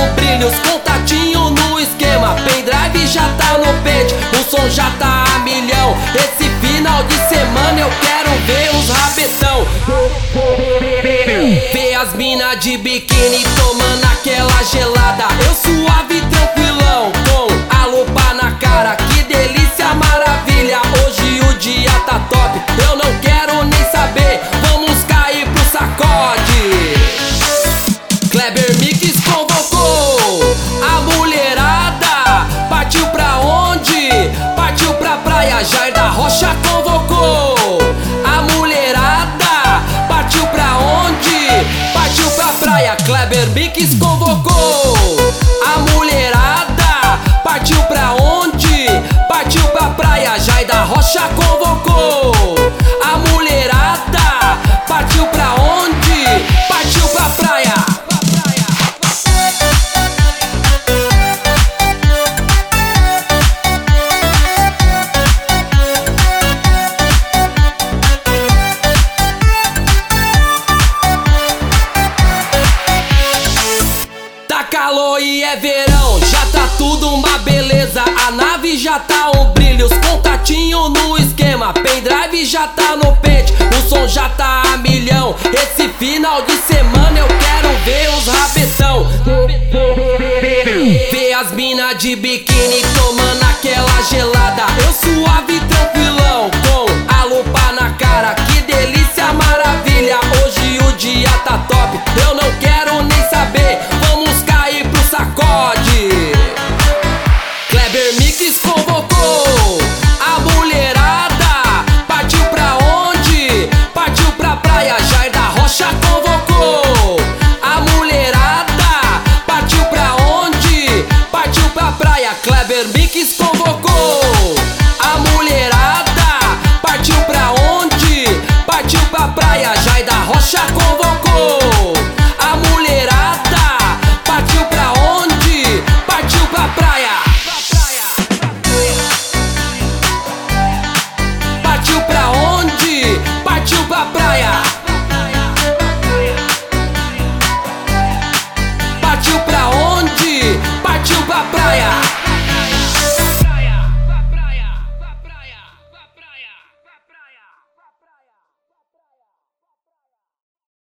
um brilho, os contatinhos no esquema. Pendrive já tá no pente, o som já tá a milhão. Esse final de semana eu quero ver os rabetão. Ver as mina de biquíni tomando aquela gelada. Eu suave tranquilão, com a lupa na cara. Que delícia, maravilha, hoje o dia tá top. Eu não quero nem saber, vamos cair pro sacode. Kleber Mix convocou a mulherada. Partiu pra onde? Partiu pra praia. Jair da Rocha convocou a mulherada. Partiu pra onde? Partiu pra praia. Kleber Mix convocou a mulherada. Partiu pra onde? Partiu pra praia. Jair da Rocha convocou a mulherada. Partiu pra onde? Partiu pra praia. Tá calor e é verão, já tá tudo uma beleza. A nave já tá um brilho, os contatinhos no esquema. Pendrive já tá no pente, o som já tá a milhão. Esse final de semana eu quero ver os rabetão. Ver as mina de biquíni tomando aquela gelada. Eu suave tranquilão, com a lupa na cara. Que delícia, maravilha, hoje o dia tá top. Eu não quero nem saber, vamos cair pro sacode. Kleber Mix convocou a mulherada. Partiu pra onde? Partiu pra praia. Jair da Rocha convocou a mulherada. Partiu pra onde? Partiu pra praia. Kleber Mix convocou a mulherada. Partiu pra onde? Partiu pra praia. Jair da Rocha convocou